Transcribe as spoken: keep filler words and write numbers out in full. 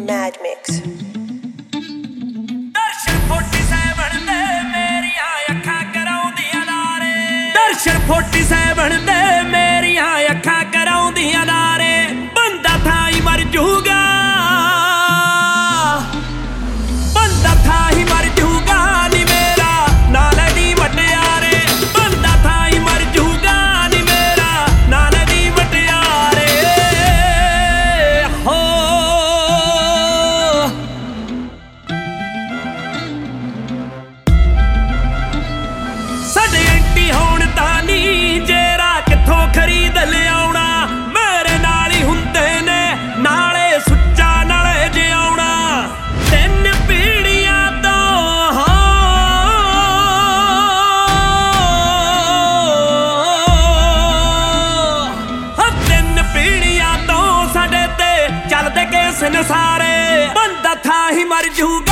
Mad Mix. ਦਰਸ਼ਨ forty-seven ਦੇ ਮੇਰੀਆਂ ਅੱਖਾਂ ਕਰਾਉਂਦੀਆਂ ਨਾਰੇ ਦਰਸ਼ਨ forty-seven ਦੇ ਮੇਰੀਆਂ ਅੱਖਾਂ ਕਰਾਉਂਦੀਆਂ ਨਾਰੇ ਬੰਦਾ ਥਾਂ ਹੀ ਮਰ ਜੂਗਾ ਬੰਦਾ ਥਾਂ ਹੀ ਮਰ ਜੂਗਾ ਨੀ ਮੇਰਾ ਨਾਲ ਦੀ ਵਟਿਆਰੇ ਬੰਦਾ ਥਾਂ ਹੀ ਮਰ ਜੂਗਾ ਨੀ ਮੇਰਾ ਨਾਲ ਦੀ ਵਟਿਆਰੇ ਹੋ ਸਾਡੇ ਐਂਟੀ ਹੋਣ ਤਾਂ ਨੀ ਜੇਰਾ ਕਿੱਥੋਂ ਖਰੀਦ ਲਿਆਉਣਾ ਮੇਰੇ ਨਾਲ ਹੀ ਹੁੰਦੇ ਨੇ ਨਾਲੇ ਸੁੱਚਾ ਨਾਲੇ ਜਿਉਣਾ ਤਿੰਨ ਪੀੜੀਆਂ ਤੋਂ ਹਾਂ ਤਿੰਨ ਪੀੜੀਆਂ ਤੋਂ ਸਾਡੇ ਤੇ ਚੱਲਦੇ ਕੇਸ ਨਸਾਰੇ ਬੰਦਾ ਥਾਂ ਹੀ ਮਰ ਜੂਗਾ